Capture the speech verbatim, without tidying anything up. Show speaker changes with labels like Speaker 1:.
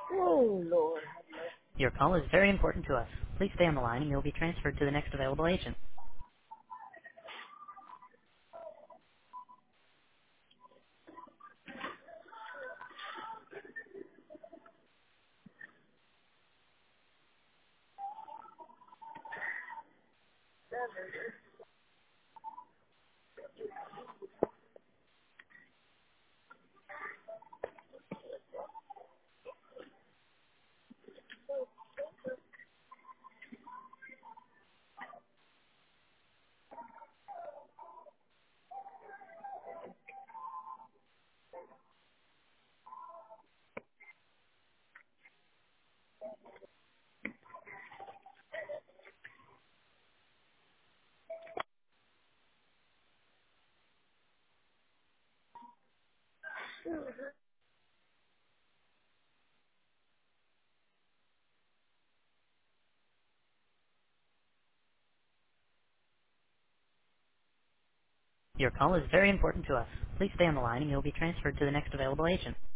Speaker 1: Oh, Lord.
Speaker 2: Your call is very important to us. Please stay on the line and you'll be transferred to the next available agent. Your call is very important to us. Please stay on the line and you'll be transferred to the next available agent.